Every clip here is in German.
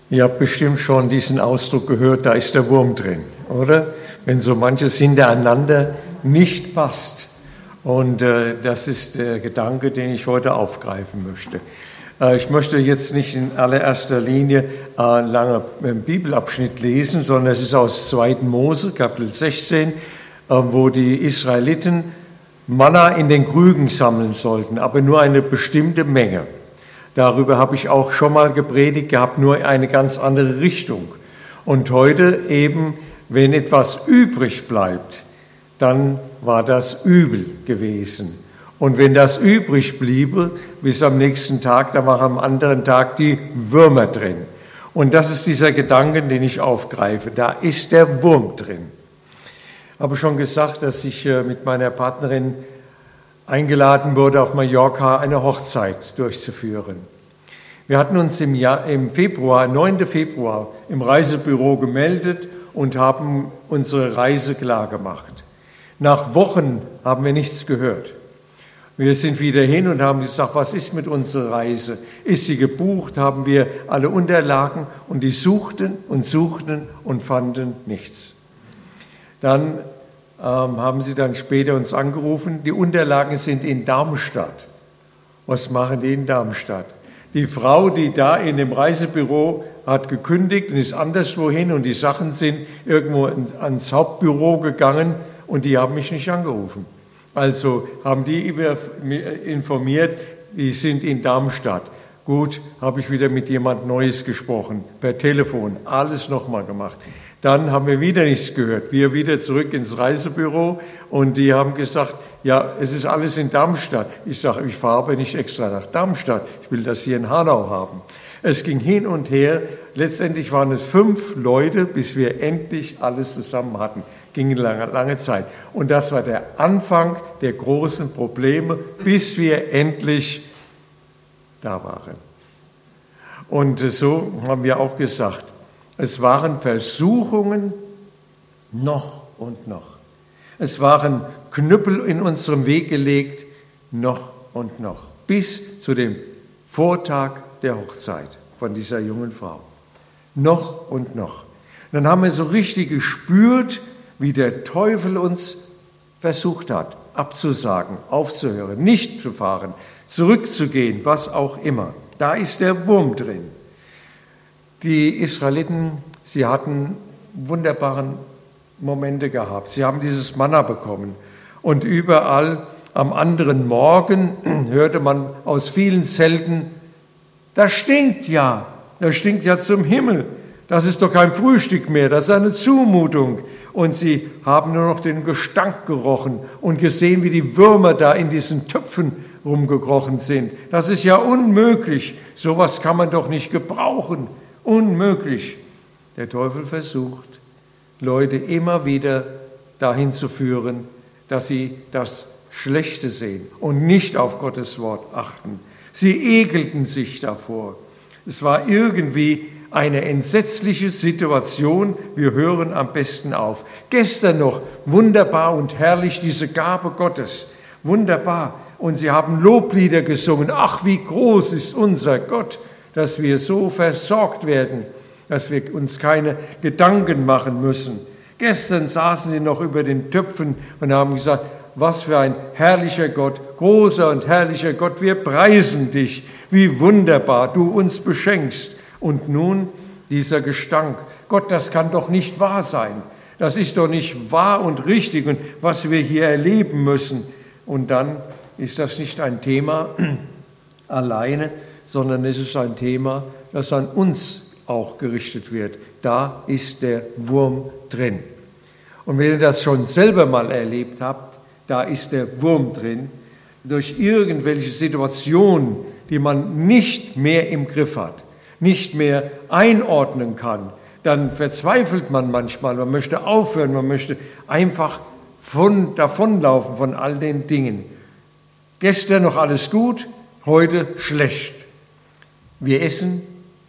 Ihr habt bestimmt schon diesen Ausdruck gehört, da ist der Wurm drin, oder? Wenn so manches hintereinander nicht passt. Und das ist der Gedanke, den ich heute aufgreifen möchte. Ich möchte jetzt nicht in allererster Linie einen langen Bibelabschnitt lesen, sondern es ist aus 2. Mose, Kapitel 16, wo die Israeliten Manna in den Krügen sammeln sollten, aber nur eine bestimmte Menge. Darüber habe ich auch schon mal gepredigt gehabt, nur eine ganz andere Richtung. Und heute eben, wenn etwas übrig bleibt, dann war das übel gewesen. Und wenn das übrig bliebe, bis am nächsten Tag, da war am anderen Tag die Würmer drin. Und das ist dieser Gedanke, den ich aufgreife. Da ist der Wurm drin. Ich habe schon gesagt, dass ich mit meiner Partnerin eingeladen wurde, auf Mallorca eine Hochzeit durchzuführen. Wir hatten uns im Februar, 9. Februar, im Reisebüro gemeldet und haben unsere Reise klargemacht. Nach Wochen haben wir nichts gehört. Wir sind wieder hin und haben gesagt, was ist mit unserer Reise? Ist sie gebucht? Haben wir alle Unterlagen? Und die suchten und fanden nichts. Dann haben sie dann später uns angerufen, die Unterlagen sind in Darmstadt. Was machen die in Darmstadt? Die Frau, die da in dem Reisebüro hat gekündigt und ist anderswohin und die Sachen sind irgendwo ans Hauptbüro gegangen und die haben mich nicht angerufen. Also haben die informiert, die sind in Darmstadt. Gut, habe ich wieder mit jemand Neues gesprochen, per Telefon, alles nochmal gemacht. Dann haben wir wieder nichts gehört. Wir wieder zurück ins Reisebüro und die haben gesagt, ja, es ist alles in Darmstadt. Ich sage, ich fahre aber nicht extra nach Darmstadt. Ich will das hier in Hanau haben. Es ging hin und her. Letztendlich waren es 5 Leute, bis wir endlich alles zusammen hatten. Ging eine lange Zeit. Und das war der Anfang der großen Probleme, bis wir endlich da waren. Und so haben wir auch gesagt, es waren Versuchungen noch und noch. Es waren Knüppel in unserem Weg gelegt, noch und noch. Bis zu dem Vortag der Hochzeit von dieser jungen Frau. Noch und noch. Und dann haben wir so richtig gespürt, wie der Teufel uns versucht hat, abzusagen, aufzuhören, nicht zu fahren, zurückzugehen, was auch immer. Da ist der Wurm drin. Die Israeliten, sie hatten wunderbare Momente gehabt. Sie haben dieses Manna bekommen. Und überall am anderen Morgen hörte man aus vielen Zelten, das stinkt ja zum Himmel. Das ist doch kein Frühstück mehr, das ist eine Zumutung. Und sie haben nur noch den Gestank gerochen und gesehen, wie die Würmer da in diesen Töpfen rumgekrochen sind. Das ist ja unmöglich. Sowas kann man doch nicht gebrauchen. Unmöglich. Der Teufel versucht, Leute immer wieder dahin zu führen, dass sie das Schlechte sehen und nicht auf Gottes Wort achten. Sie ekelten sich davor. Es war irgendwie eine entsetzliche Situation. Wir hören am besten auf. Gestern noch wunderbar und herrlich diese Gabe Gottes. Wunderbar. Und sie haben Loblieder gesungen. Ach, wie groß ist unser Gott, dass wir so versorgt werden, dass wir uns keine Gedanken machen müssen. Gestern saßen sie noch über den Töpfen und haben gesagt, was für ein herrlicher Gott, großer und herrlicher Gott, wir preisen dich, wie wunderbar du uns beschenkst. Und nun dieser Gestank. Gott, das kann doch nicht wahr sein. Das ist doch nicht wahr und richtig und was wir hier erleben müssen. Und dann ist das nicht ein Thema alleine, sondern es ist ein Thema, das an uns auch gerichtet wird. Da ist der Wurm drin. Und wenn ihr das schon selber mal erlebt habt, da ist der Wurm drin, durch irgendwelche Situationen, die man nicht mehr im Griff hat, nicht mehr einordnen kann, dann verzweifelt man manchmal, man möchte aufhören, man möchte einfach davonlaufen von all den Dingen. Gestern noch alles gut, heute schlecht. Wir essen,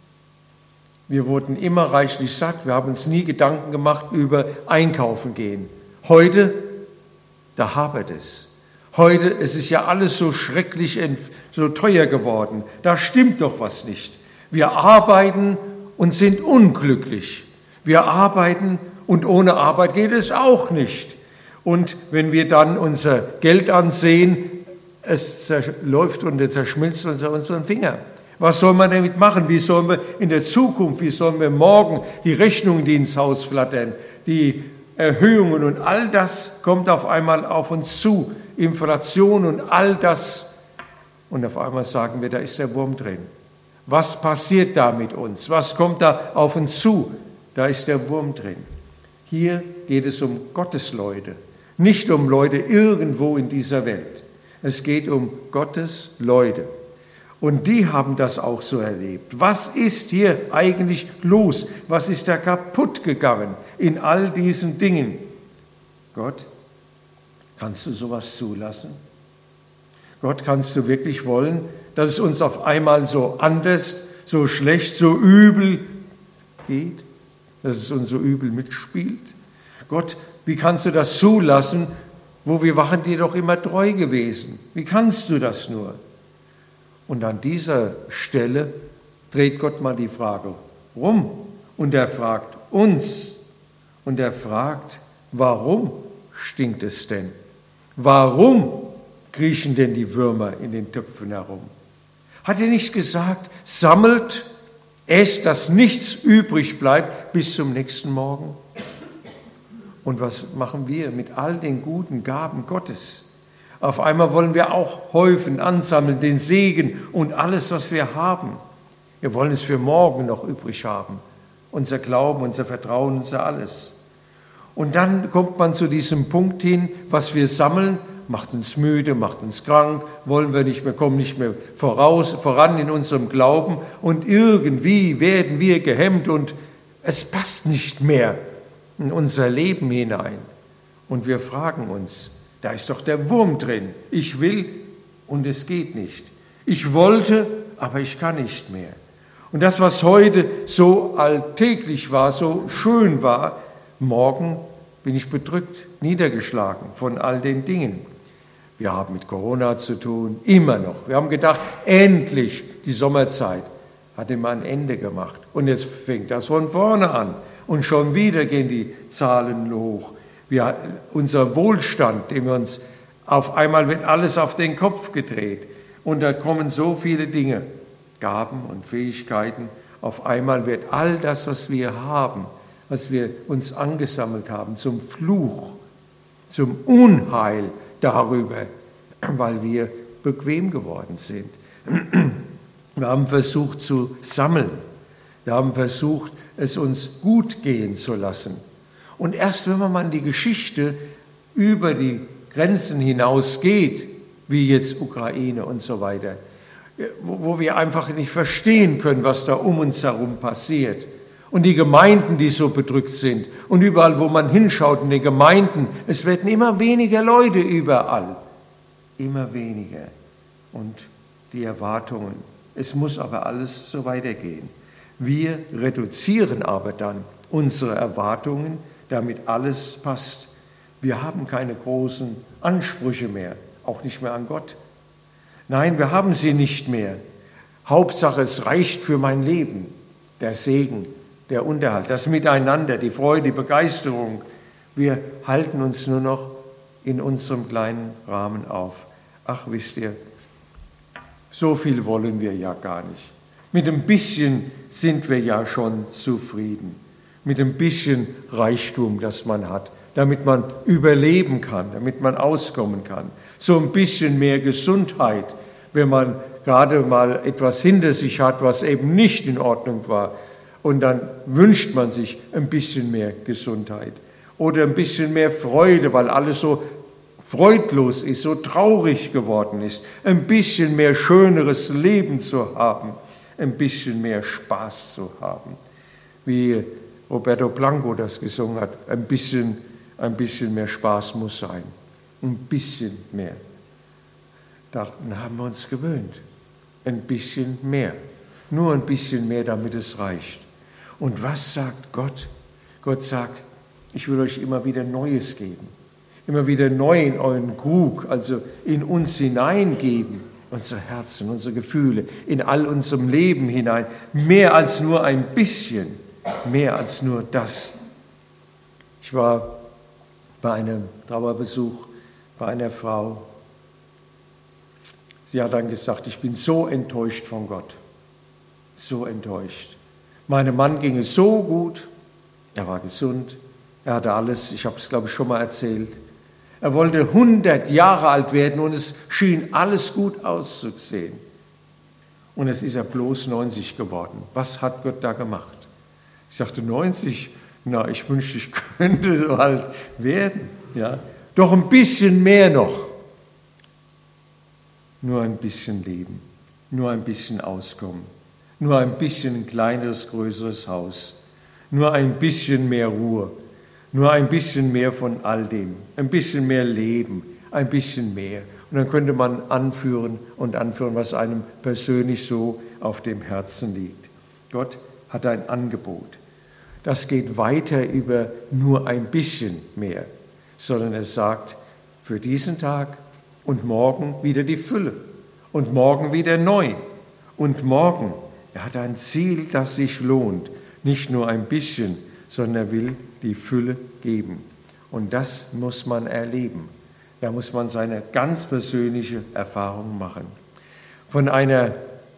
wir wurden immer reichlich satt, wir haben uns nie Gedanken gemacht über Einkaufen gehen. Heute, da hapert es. Heute, es ist ja alles so schrecklich, so teuer geworden. Da stimmt doch was nicht. Wir arbeiten und sind unglücklich. Wir arbeiten und ohne Arbeit geht es auch nicht. Und wenn wir dann unser Geld ansehen, es zerläuft und zerschmilzt unter unseren Fingern. Was soll man damit machen? Wie sollen wir in der Zukunft, wie sollen wir morgen die Rechnungen, die ins Haus flattern, die Erhöhungen und all das kommt auf einmal auf uns zu, Inflation und all das. Und auf einmal sagen wir, da ist der Wurm drin. Was passiert da mit uns? Was kommt da auf uns zu? Da ist der Wurm drin. Hier geht es um Gottes Leute, nicht um Leute irgendwo in dieser Welt. Es geht um Gottes Leute. Und die haben das auch so erlebt. Was ist hier eigentlich los? Was ist da kaputt gegangen in all diesen Dingen? Gott, kannst du sowas zulassen? Gott, kannst du wirklich wollen, dass es uns auf einmal so anders, so schlecht, so übel geht? Dass es uns so übel mitspielt? Gott, wie kannst du das zulassen, wo wir waren dir doch immer treu gewesen? Wie kannst du das nur? Und an dieser Stelle dreht Gott mal die Frage rum und er fragt uns und er fragt, warum stinkt es denn? Warum kriechen denn die Würmer in den Töpfen herum? Hat er nicht gesagt, sammelt, esst, dass nichts übrig bleibt bis zum nächsten Morgen? Und was machen wir mit all den guten Gaben Gottes? Auf einmal wollen wir auch häufen, ansammeln, den Segen und alles, was wir haben. Wir wollen es für morgen noch übrig haben. Unser Glauben, unser Vertrauen, unser alles. Und dann kommt man zu diesem Punkt hin, was wir sammeln, macht uns müde, macht uns krank, wollen wir nicht mehr, kommen nicht mehr voran in unserem Glauben und irgendwie werden wir gehemmt und es passt nicht mehr in unser Leben hinein. Und wir fragen uns, da ist doch der Wurm drin. Ich will und es geht nicht. Ich wollte, aber ich kann nicht mehr. Und das, was heute so alltäglich war, so schön war, morgen bin ich bedrückt, niedergeschlagen von all den Dingen. Wir haben mit Corona zu tun, immer noch. Wir haben gedacht, endlich die Sommerzeit hat immer ein Ende gemacht. Und jetzt fängt das von vorne an. Und schon wieder gehen die Zahlen hoch. Unser Wohlstand, den wir uns, auf einmal wird alles auf den Kopf gedreht. Und da kommen so viele Dinge, Gaben und Fähigkeiten. Auf einmal wird all das, was wir haben, was wir uns angesammelt haben, zum Fluch, zum Unheil darüber, weil wir bequem geworden sind. Wir haben versucht zu sammeln. Wir haben versucht, es uns gut gehen zu lassen. Und erst wenn man mal in die Geschichte über die Grenzen hinausgeht, wie jetzt Ukraine und so weiter, wo wir einfach nicht verstehen können, was da um uns herum passiert. Und die Gemeinden, die so bedrückt sind. Und überall, wo man hinschaut in den Gemeinden, es werden immer weniger Leute überall. Immer weniger. Und die Erwartungen. Es muss aber alles so weitergehen. Wir reduzieren aber dann unsere Erwartungen, damit alles passt. Wir haben keine großen Ansprüche mehr, auch nicht mehr an Gott. Nein, wir haben sie nicht mehr. Hauptsache, es reicht für mein Leben. Der Segen, der Unterhalt, das Miteinander, die Freude, die Begeisterung. Wir halten uns nur noch in unserem kleinen Rahmen auf. Ach, wisst ihr, so viel wollen wir ja gar nicht. Mit ein bisschen sind wir ja schon zufrieden. Mit ein bisschen Reichtum, das man hat, damit man überleben kann, damit man auskommen kann. So ein bisschen mehr Gesundheit, wenn man gerade mal etwas hinter sich hat, was eben nicht in Ordnung war. Und dann wünscht man sich ein bisschen mehr Gesundheit oder ein bisschen mehr Freude, weil alles so freudlos ist, so traurig geworden ist. Ein bisschen mehr schöneres Leben zu haben, ein bisschen mehr Spaß zu haben. Wie Roberto Blanco das gesungen hat, ein bisschen mehr Spaß muss sein. Ein bisschen mehr. Daran haben wir uns gewöhnt. Ein bisschen mehr. Nur ein bisschen mehr, damit es reicht. Und was sagt Gott? Gott sagt, ich will euch immer wieder Neues geben. Immer wieder neu in euren Krug, also in uns hineingeben. unsere Herzen, unsere Gefühle, in all unserem Leben hinein. Mehr als nur ein bisschen, mehr als nur das. Ich war bei einem Trauerbesuch bei einer Frau. Sie hat dann gesagt, ich bin so enttäuscht von Gott, so enttäuscht. Meinem Mann ging es so gut, er war gesund, er hatte alles, ich habe es glaube ich schon mal erzählt. Er wollte 100 Jahre alt werden und es schien alles gut auszusehen. Und jetzt ist er bloß 90 geworden. Was hat Gott da gemacht? Ich sagte, 90? Na, ich wünschte, ich könnte so alt werden. Ja? Doch ein bisschen mehr noch. Nur ein bisschen leben, nur ein bisschen Auskommen, nur ein bisschen ein kleineres, größeres Haus, nur ein bisschen mehr Ruhe, nur ein bisschen mehr von all dem, ein bisschen mehr Leben, ein bisschen mehr. Und dann könnte man anführen, was einem persönlich so auf dem Herzen liegt. Gott hat ein Angebot. Das geht weiter über nur ein bisschen mehr, sondern er sagt, für diesen Tag und morgen wieder die Fülle und morgen wieder neu und morgen. Er hat ein Ziel, das sich lohnt, nicht nur ein bisschen, sondern er will die Fülle geben. Und das muss man erleben. Da muss man seine ganz persönliche Erfahrung machen. Von einer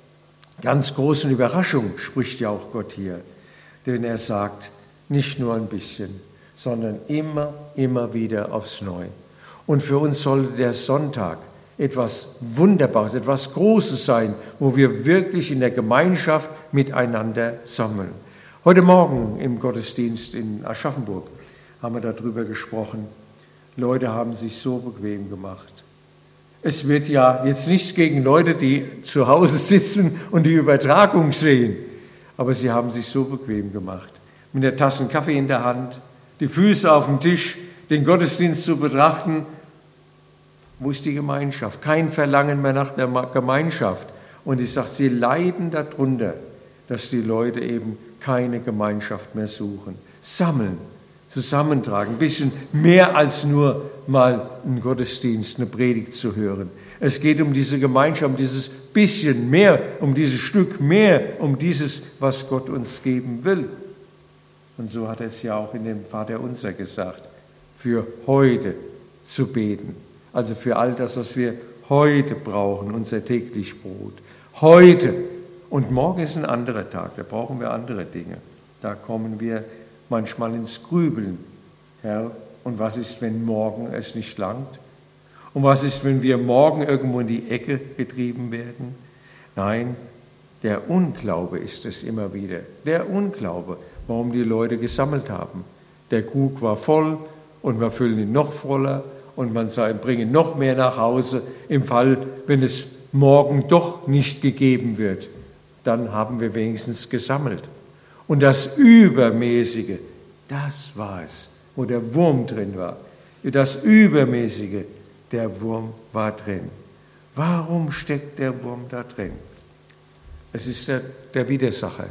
ganz großen Überraschung spricht ja auch Gott hier, denn er sagt, nicht nur ein bisschen, sondern immer wieder aufs Neue. Und für uns sollte der Sonntag etwas Wunderbares, etwas Großes sein, wo wir wirklich in der Gemeinschaft miteinander sammeln. Heute Morgen im Gottesdienst in Aschaffenburg haben wir darüber gesprochen. Leute haben sich so bequem gemacht. Es wird ja jetzt nichts gegen Leute, die zu Hause sitzen und die Übertragung sehen, aber sie haben sich so bequem gemacht. Mit der Tasse Kaffee in der Hand, die Füße auf dem Tisch, den Gottesdienst zu betrachten. Wo ist die Gemeinschaft? Kein Verlangen mehr nach der Gemeinschaft. Und ich sage, sie leiden darunter, dass die Leute eben keine Gemeinschaft mehr suchen. Sammeln, zusammentragen, ein bisschen mehr als nur mal einen Gottesdienst, eine Predigt zu hören. Es geht um diese Gemeinschaft, um dieses bisschen mehr, um dieses Stück mehr, um dieses, was Gott uns geben will. Und so hat er es ja auch in dem Vaterunser gesagt, für heute zu beten. Also für all das, was wir heute brauchen, unser täglich Brot. Heute. Und morgen ist ein anderer Tag, da brauchen wir andere Dinge. Da kommen wir manchmal ins Grübeln. Herr, und was ist, wenn morgen es nicht langt? Und was ist, wenn wir morgen irgendwo in die Ecke getrieben werden? Nein, der Unglaube ist es immer wieder. Der Unglaube, warum die Leute gesammelt haben. Der Krug war voll und wir füllen ihn noch voller und man sagt, bringen noch mehr nach Hause. Im Fall, wenn es morgen doch nicht gegeben wird, dann haben wir wenigstens gesammelt. Und das Übermäßige, das war es, wo der Wurm drin war. Das Übermäßige, der Wurm war drin. Warum steckt der Wurm da drin? Es ist der Widersacher.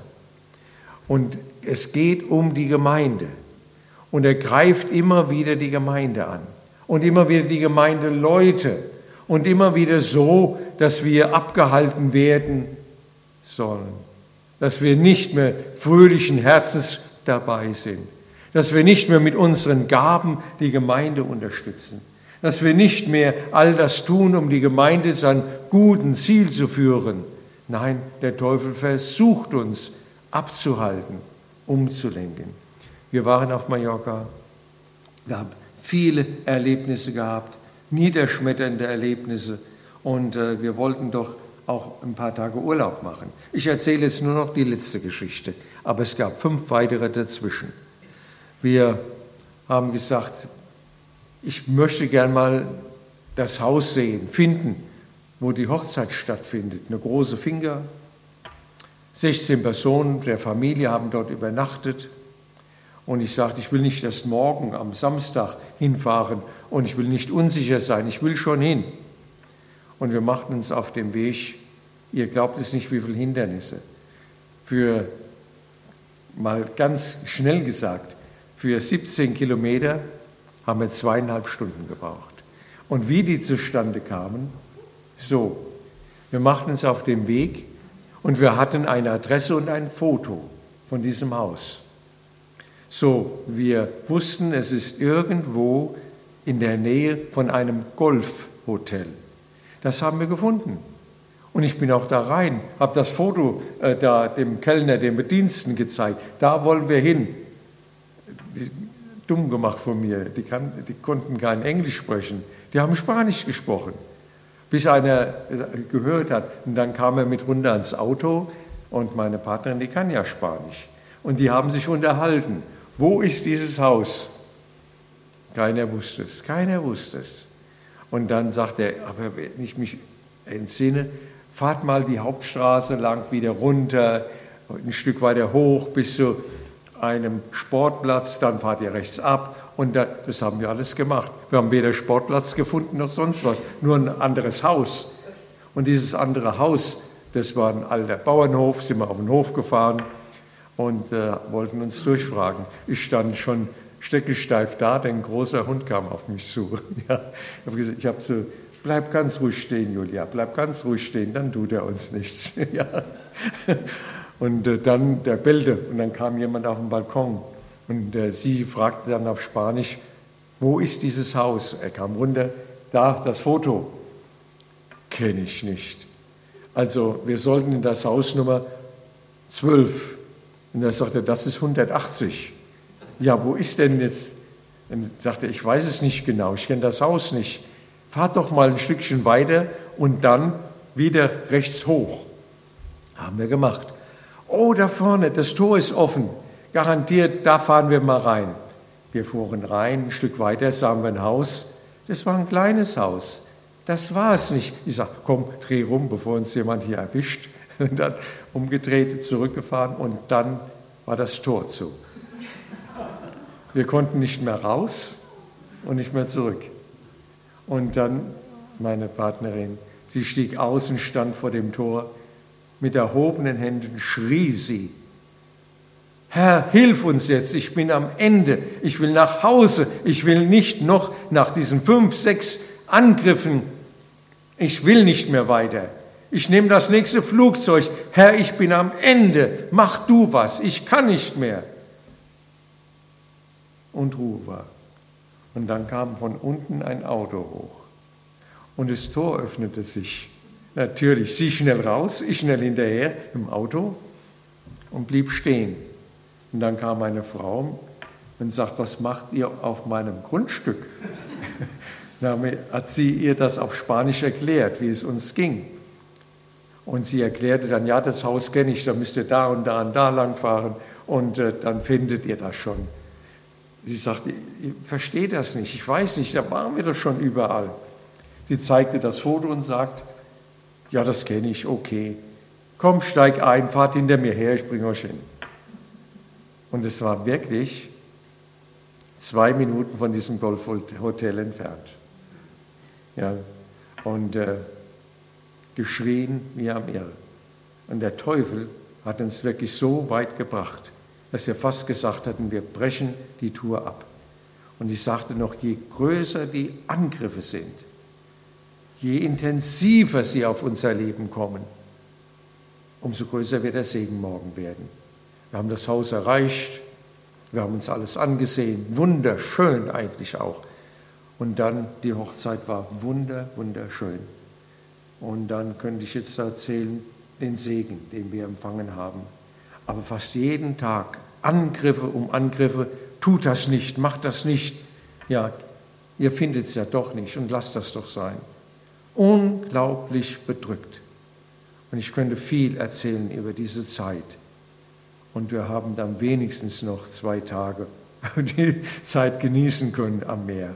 Und es geht um die Gemeinde. Und er greift immer wieder die Gemeinde an. Und immer wieder die Gemeindeleute. Und immer wieder so, dass wir abgehalten werden sollen. Dass wir nicht mehr fröhlichen Herzens dabei sind. Dass wir nicht mehr mit unseren Gaben die Gemeinde unterstützen. Dass wir nicht mehr all das tun, um die Gemeinde zu einem guten Ziel zu führen. Nein, der Teufel versucht uns abzuhalten, umzulenken. Wir waren auf Mallorca, wir haben viele Erlebnisse gehabt, niederschmetternde Erlebnisse und wir wollten doch auch ein paar Tage Urlaub machen. Ich erzähle jetzt nur noch die letzte Geschichte, aber es gab 5 weitere dazwischen. Wir haben gesagt, ich möchte gern mal das Haus sehen, finden, wo die Hochzeit stattfindet. Eine große Finca, 16 Personen der Familie haben dort übernachtet. Und ich sagte, ich will nicht erst morgen am Samstag hinfahren und ich will nicht unsicher sein, ich will schon hin. Und wir machten uns auf den Weg, ihr glaubt es nicht, wie viele Hindernisse. Für, mal ganz schnell gesagt, für 17 Kilometer haben wir 2,5 Stunden gebraucht. Und wie die zustande kamen, so, Wir machten uns auf den Weg und wir hatten eine Adresse und ein Foto von diesem Haus. So, wir wussten, es ist irgendwo in der Nähe von einem Golfhotel. Das haben wir gefunden. Und ich bin auch da rein, habe das Foto da dem Kellner, dem Bediensteten gezeigt. Da wollen wir hin. Dumm gemacht von mir, die konnten kein Englisch sprechen. Die haben Spanisch gesprochen. Bis einer gehört hat. Und dann kam er mit runter ans Auto und meine Partnerin, die kann ja Spanisch. Und die haben sich unterhalten. Wo ist dieses Haus? Keiner wusste es, keiner wusste es. Und dann sagt er, aber wenn ich mich entsinne, fahrt mal die Hauptstraße lang wieder runter, ein Stück weiter hoch bis zu einem Sportplatz, dann fahrt ihr rechts ab. Und das haben wir alles gemacht. Wir haben weder Sportplatz gefunden noch sonst was, nur ein anderes Haus. Und dieses andere Haus, das war ein alter Bauernhof, sind wir auf den Hof gefahren und wollten uns durchfragen. Ich stand schon steckensteif da, denn ein großer Hund kam auf mich zu. Ja, ich habe so, bleib ganz ruhig stehen, Julia, bleib ganz ruhig stehen, dann tut er uns nichts. Ja. Und dann, der bellte und dann kam jemand auf den Balkon und sie fragte dann auf Spanisch, wo ist dieses Haus? Er kam runter, da, das Foto. Kenne ich nicht. Also wir sollten in das Haus Nummer 12. Und er sagte, das ist 180. Ja, wo ist denn jetzt? Dann sagte er, ich weiß es nicht genau, ich kenne das Haus nicht. Fahrt doch mal ein Stückchen weiter und dann wieder rechts hoch. Haben wir gemacht. Oh, da vorne, das Tor ist offen. Garantiert, da fahren wir mal rein. Wir fuhren rein, ein Stück weiter sahen wir ein Haus. Das war ein kleines Haus. Das war es nicht. Ich sage, komm, dreh rum, bevor uns jemand hier erwischt. Und dann umgedreht, zurückgefahren und dann war das Tor zu. Wir konnten nicht mehr raus und nicht mehr zurück. Und dann meine Partnerin, sie stieg aus und stand vor dem Tor. Mit erhobenen Händen schrie sie, Herr, hilf uns jetzt, ich bin am Ende, ich will nach Hause, ich will nicht noch nach diesen 5, 6 Angriffen, ich will nicht mehr weiter. Ich nehme das nächste Flugzeug, Herr, ich bin am Ende, mach du was, ich kann nicht mehr. Und Ruhe war. Und dann kam von unten ein Auto hoch und das Tor öffnete sich. Natürlich, sie schnell raus, ich schnell hinterher im Auto und blieb stehen. Und dann kam eine Frau und sagt, was macht ihr auf meinem Grundstück? Dann hat sie ihr das auf Spanisch erklärt, wie es uns ging. Und sie erklärte dann, ja, das Haus kenne ich, da müsst ihr da und da und da lang fahren und dann findet ihr das schon. Sie sagte, ich verstehe das nicht, ich weiß nicht, da waren wir doch schon überall. Sie zeigte das Foto und sagt, ja, das kenne ich, okay. Komm, steig ein, fahrt hinter mir her, ich bringe euch hin. Und es war wirklich 2 Minuten von diesem Golfhotel entfernt. Ja, und geschrien wie am Irren. Und der Teufel hat uns wirklich so weit gebracht, dass wir fast gesagt hatten, wir brechen die Tour ab. Und ich sagte noch, je größer die Angriffe sind, je intensiver sie auf unser Leben kommen, umso größer wird der Segen morgen werden. Wir haben das Haus erreicht, wir haben uns alles angesehen, wunderschön eigentlich auch. Und dann, die Hochzeit war wunderschön. Und dann könnte ich jetzt erzählen, den Segen, den wir empfangen haben. Aber fast jeden Tag Angriffe um Angriffe, tut das nicht, macht das nicht. Ja, ihr findet es ja doch nicht und lasst das doch sein. Unglaublich bedrückt. Und ich könnte viel erzählen über diese Zeit. Und wir haben dann wenigstens noch 2 Tage die Zeit genießen können am Meer.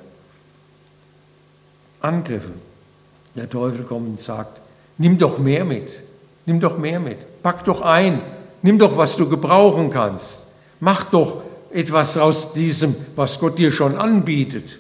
Angriffe. Der Teufel kommt und sagt, nimm doch mehr mit, pack doch ein, nimm doch, was du gebrauchen kannst, mach doch etwas aus diesem, was Gott dir schon anbietet.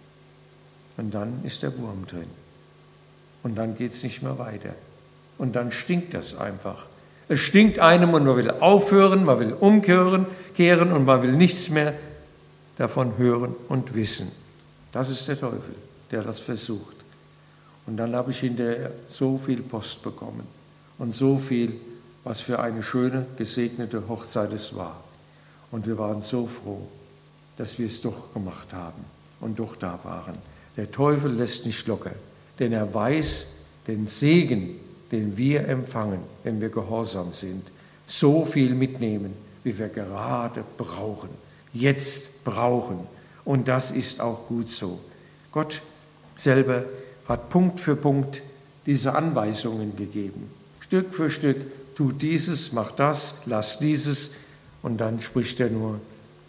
Und dann ist der Wurm drin. Und dann geht es nicht mehr weiter. Und dann stinkt das einfach. Es stinkt einem und man will aufhören, man will umkehren und man will nichts mehr davon hören und wissen. Das ist der Teufel, der das versucht. Und dann habe ich hinterher so viel Post bekommen und so viel, was für eine schöne, gesegnete Hochzeit es war. Und wir waren so froh, dass wir es doch gemacht haben und doch da waren. Der Teufel lässt nicht locker, denn er weiß den Segen, den wir empfangen, wenn wir gehorsam sind, so viel mitnehmen, wie wir gerade brauchen, jetzt brauchen. Und das ist auch gut so. Gott selber hat Punkt für Punkt diese Anweisungen gegeben. Stück für Stück, tu dieses, mach das, lass dieses. Und dann spricht er nur,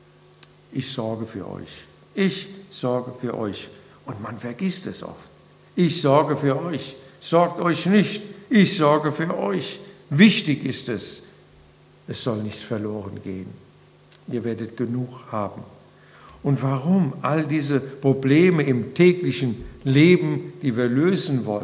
ich sorge für euch. Ich sorge für euch. Und man vergisst es oft. Ich sorge für euch. Sorgt euch nicht. Ich sorge für euch. Wichtig ist es. Es soll nicht verloren gehen. Ihr werdet genug haben. Und warum all diese Probleme im täglichen Leben, die wir lösen wollen?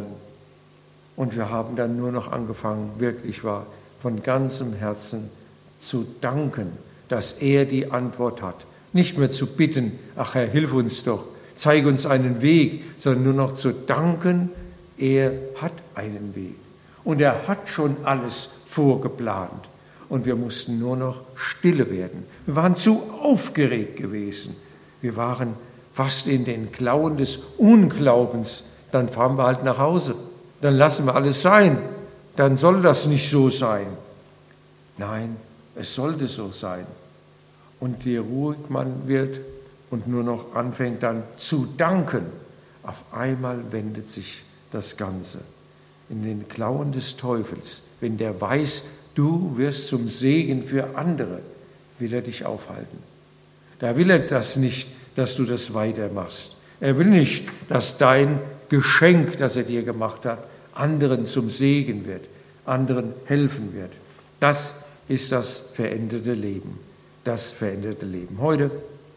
Und wir haben dann nur noch angefangen, wirklich wahr, von ganzem Herzen zu danken, dass er die Antwort hat. Nicht mehr zu bitten, ach Herr, hilf uns doch, zeig uns einen Weg, sondern nur noch zu danken, er hat einen Weg. Und er hat schon alles vorgeplant. Und wir mussten nur noch stille werden. Wir waren zu aufgeregt gewesen. Wir waren fast in den Klauen des Unglaubens. Dann fahren wir halt nach Hause. Dann lassen wir alles sein. Dann soll das nicht so sein. Nein, es sollte so sein. Und je ruhig man wird und nur noch anfängt dann zu danken, auf einmal wendet sich das Ganze in den Klauen des Teufels. Wenn der weiß, du wirst zum Segen für andere, will er dich aufhalten. Da will er das nicht, dass du das weitermachst. Er will nicht, dass dein Geschenk, das er dir gemacht hat, anderen zum Segen wird, anderen helfen wird. Das ist das veränderte Leben. Das veränderte Leben. Heute,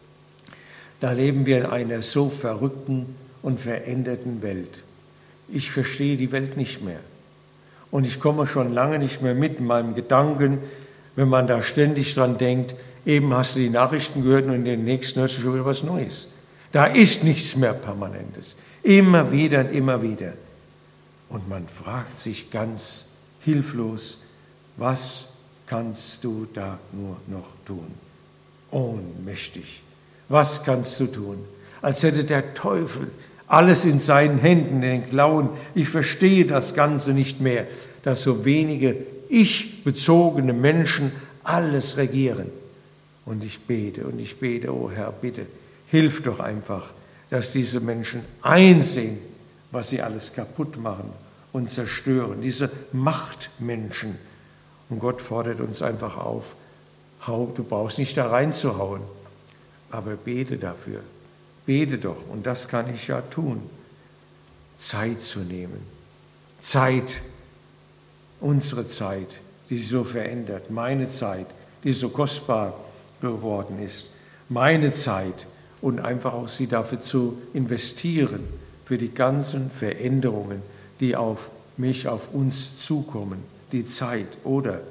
da leben wir in einer so verrückten und veränderten Welt. Ich verstehe die Welt nicht mehr. Und ich komme schon lange nicht mehr mit in meinem Gedanken, wenn man da ständig dran denkt, eben hast du die Nachrichten gehört und in den nächsten hörst du schon wieder was Neues. Da ist nichts mehr Permanentes. Immer wieder und immer wieder. Und man fragt sich ganz hilflos, was kannst du da nur noch tun? Ohnmächtig. Was kannst du tun? Als hätte der Teufel alles in seinen Händen, in den Klauen. Ich verstehe das Ganze nicht mehr, dass so wenige ich-bezogene Menschen alles regieren. Und ich bete, oh Herr, bitte, hilf doch einfach, dass diese Menschen einsehen, was sie alles kaputt machen und zerstören. Diese Machtmenschen. Und Gott fordert uns einfach auf, du brauchst nicht da reinzuhauen, aber bete dafür. Bete doch, und das kann ich ja tun, Zeit zu nehmen. Zeit, unsere Zeit, die sich so verändert, meine Zeit, die so kostbar geworden ist, meine Zeit, und einfach auch sie dafür zu investieren, für die ganzen Veränderungen, die auf mich, auf uns zukommen, die Zeit oder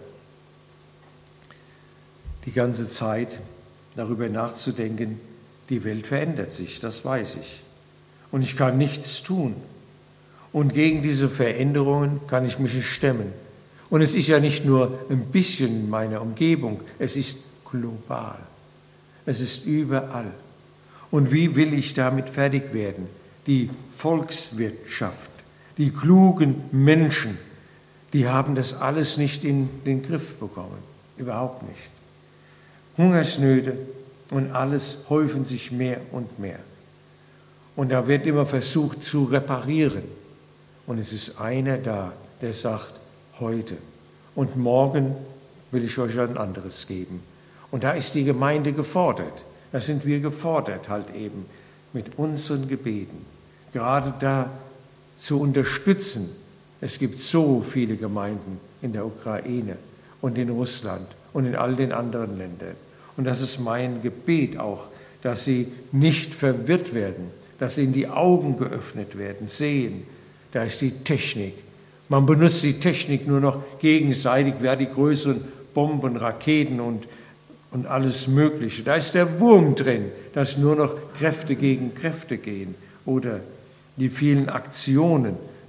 die ganze Zeit darüber nachzudenken, die Welt verändert sich, das weiß ich. Und ich kann nichts tun. Und gegen diese Veränderungen kann ich mich nicht stemmen. Und es ist ja nicht nur ein bisschen in meiner Umgebung, es ist global. Es ist überall. Und wie will ich damit fertig werden? Die Volkswirtschaft, die klugen Menschen, die haben das alles nicht in den Griff bekommen. Überhaupt nicht. Hungersnöte und alles häufen sich mehr und mehr. Und da wird immer versucht zu reparieren. Und es ist einer da, der sagt, heute und morgen will ich euch ein anderes geben. Und da ist die Gemeinde gefordert. Da sind wir gefordert, halt eben mit unseren Gebeten, gerade da zu unterstützen. Es gibt so viele Gemeinden in der Ukraine und in Russland und in all den anderen Ländern. Und das ist mein Gebet auch, dass sie nicht verwirrt werden, dass ihnen die Augen geöffnet werden, sehen, da ist die Technik. Man benutzt die Technik nur noch gegenseitig, wer die größeren Bomben, Raketen und alles Mögliche. Da ist der Wurm drin, dass nur noch Kräfte gegen Kräfte gehen. Oder die vielen Aktionen,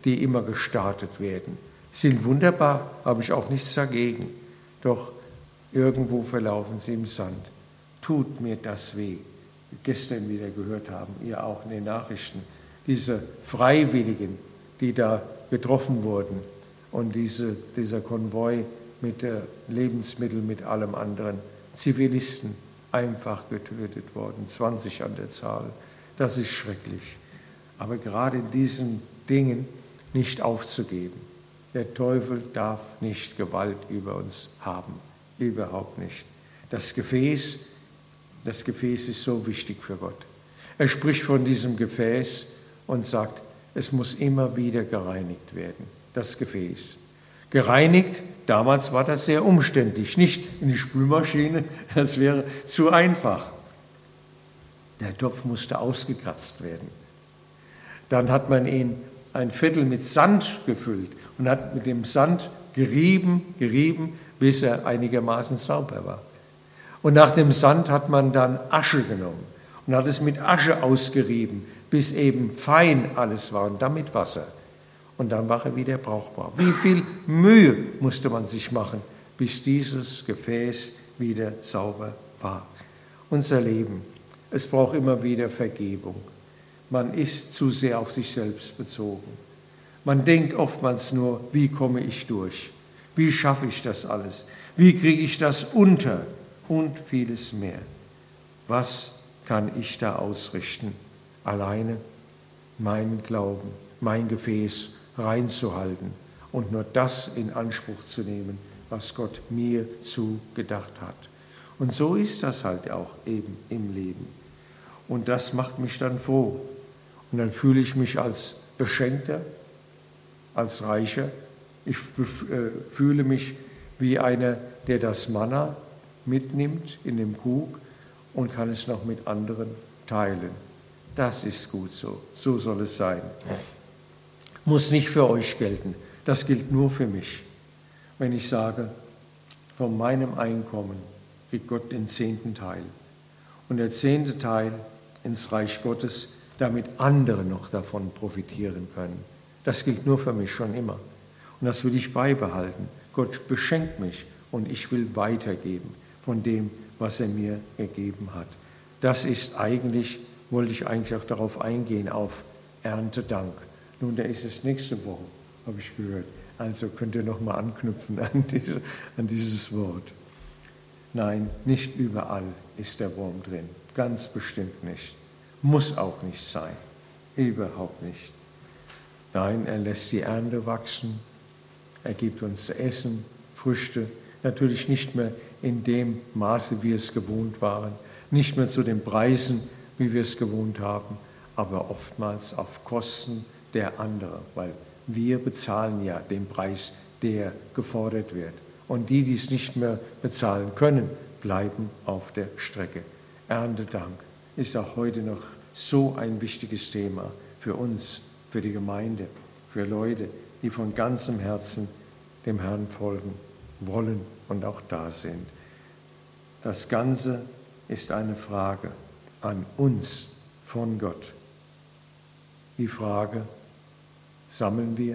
die immer gestartet werden. Sind wunderbar, habe ich auch nichts dagegen. Doch irgendwo verlaufen sie im Sand. Tut mir das weh. Wie wir gestern wieder gehört haben, ihr auch in den Nachrichten. Diese Freiwilligen, die da getroffen wurden und dieser Konvoi mit Lebensmitteln, mit allem anderen. Zivilisten einfach getötet worden, 20 an der Zahl. Das ist schrecklich. Aber gerade in diesen Dingen nicht aufzugeben. Der Teufel darf nicht Gewalt über uns haben. Überhaupt nicht. Das Gefäß ist so wichtig für Gott. Er spricht von diesem Gefäß und sagt, es muss immer wieder gereinigt werden. Das Gefäß. Gereinigt, damals war das sehr umständlich. Nicht in die Spülmaschine, das wäre zu einfach. Der Topf musste ausgekratzt werden. Dann hat man ihn ein Viertel mit Sand gefüllt und hat mit dem Sand gerieben, bis er einigermaßen sauber war. Und nach dem Sand hat man dann Asche genommen und hat es mit Asche ausgerieben, bis eben fein alles war und dann mit Wasser. Und dann war er wieder brauchbar. Wie viel Mühe musste man sich machen, bis dieses Gefäß wieder sauber war? Unser Leben, es braucht immer wieder Vergebung. Man ist zu sehr auf sich selbst bezogen. Man denkt oftmals nur, wie komme ich durch? Wie schaffe ich das alles? Wie kriege ich das unter? Und vieles mehr. Was kann ich da ausrichten? Alleine meinen Glauben, mein Gefäß reinzuhalten und nur das in Anspruch zu nehmen, was Gott mir zugedacht hat. Und so ist das halt auch eben im Leben. Und das macht mich dann froh. Und dann fühle ich mich als Beschenkter, als Reicher. Ich fühle mich wie einer, der das Manna mitnimmt in dem Krug und kann es noch mit anderen teilen. Das ist gut so. So soll es sein. Muss nicht für euch gelten. Das gilt nur für mich. Wenn ich sage, von meinem Einkommen kriegt Gott den 10. Teil. Und der 10. Teil ins Reich Gottes, damit andere noch davon profitieren können. Das gilt nur für mich schon immer. Und das will ich beibehalten. Gott beschenkt mich und ich will weitergeben von dem, was er mir gegeben hat. Das ist eigentlich, wollte ich eigentlich auch darauf eingehen, auf Erntedank. Nun, da ist es nächste Woche, habe ich gehört. Also könnt ihr noch mal anknüpfen an dieses Wort. Nein, nicht überall ist der Wurm drin. Ganz bestimmt nicht. Muss auch nicht sein. Überhaupt nicht. Nein, er lässt die Ernte wachsen. Er gibt uns zu essen, Früchte. Natürlich nicht mehr in dem Maße, wie wir es gewohnt waren. Nicht mehr zu den Preisen, wie wir es gewohnt haben. Aber oftmals auf Kosten der anderen. Weil wir bezahlen ja den Preis, der gefordert wird. Und die, die es nicht mehr bezahlen können, bleiben auf der Strecke. Erntedank ist auch heute noch so ein wichtiges Thema für uns, für die Gemeinde, für Leute, die von ganzem Herzen dem Herrn folgen wollen und auch da sind. Das Ganze ist eine Frage an uns von Gott. Die Frage, sammeln wir,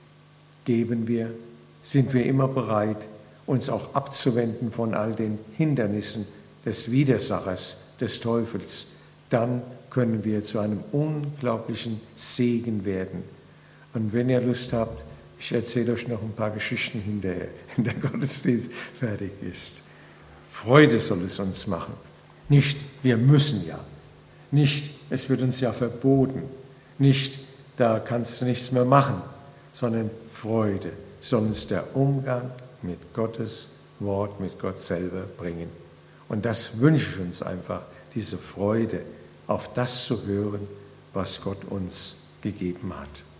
geben wir, sind wir immer bereit, uns auch abzuwenden von all den Hindernissen des Widersachers, des Teufels, dann können wir zu einem unglaublichen Segen werden. Und wenn ihr Lust habt, ich erzähle euch noch ein paar Geschichten hinterher, wenn der Gottesdienst fertig ist. Freude soll es uns machen. Nicht, wir müssen ja. Nicht, es wird uns ja verboten. Nicht, da kannst du nichts mehr machen, sondern Freude soll uns der Umgang mit Gottes Wort, mit Gott selber bringen. Und das wünsche ich uns einfach, diese Freude, auf das zu hören, was Gott uns gegeben hat.